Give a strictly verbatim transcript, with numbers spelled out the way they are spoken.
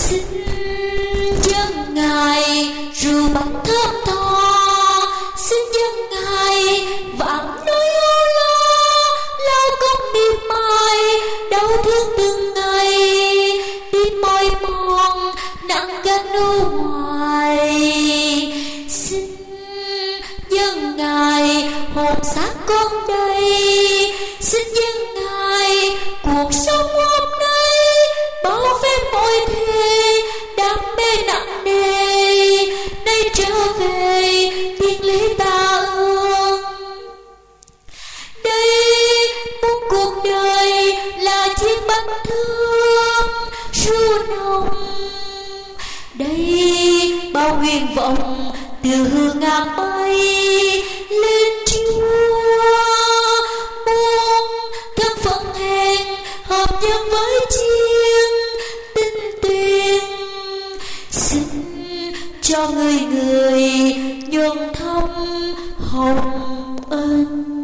xin dân ngài rượu bánh thơm tho, xin dân ngài vạn nỗi âu lo, lao công miệt mài đau thương từng ngày, đi mỏi mòn nặng gánh u hoài. Xin dân ngài hồn xác con đây, xin dân ngài cuộc sống hôm nay bao phép mọi thề đam mê nặng nề, nay trở về thiên lý ta ơn. Đây muôn cuộc đời là chiếc bánh thơm ru nồng, đây bao nguyện vọng từ hương ngàn bay lên Chúa, muôn thân phận hèn hợp nhân với chiên tinh tuyền, xin cho người người nhuần thâm hồng ân.